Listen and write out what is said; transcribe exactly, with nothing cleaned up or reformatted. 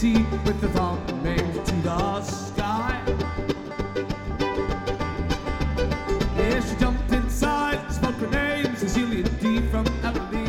C with the thumb aimed to the sky. Yeah, she jumped inside, smoke grenades, Cecilia D from Abilene.